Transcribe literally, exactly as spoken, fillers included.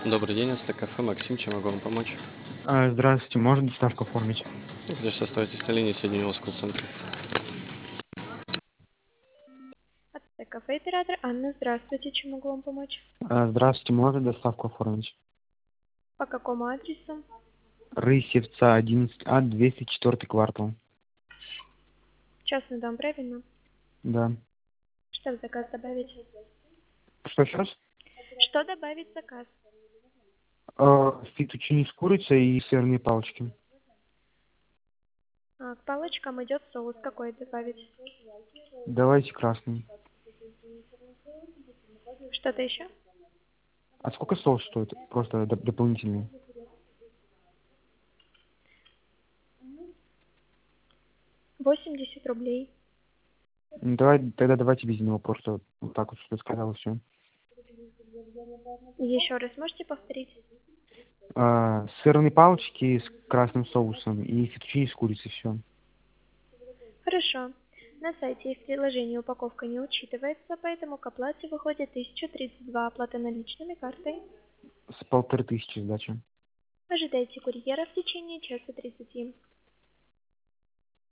Добрый день, это кафе Максим, чем могу вам помочь? А, Здравствуйте, можно доставку оформить? Конечно, оставайтесь на линии, соединю вас с колл-центром. Это кафе оператор Анна. Здравствуйте, чем могу вам помочь? А, Здравствуйте, можно доставку оформить? По какому адресу? Рысевца, одиннадцать А, двести четвёртый квартал. Частный дом, правильно? Да. Что в заказ добавить? Что сейчас? Что добавить в заказ? Фетучини с курицей и сырные палочки. А, к палочкам идет соус. Какой добавить? Давайте красный. Что-то еще? А сколько соус стоит? Просто доп- дополнительный. восемьдесят рублей. Ну, Давай, тогда давайте без него, просто вот так вот, что я сказал, все. Еще раз можете повторить? Сырные палочки с красным соусом и фетучини с курицей, все. Хорошо. На сайте и в приложении упаковка не учитывается, поэтому к оплате выходит тысяча тридцать два. Оплата наличными картой. С полторы тысячи сдачи. Ожидайте курьера в течение часа тридцати.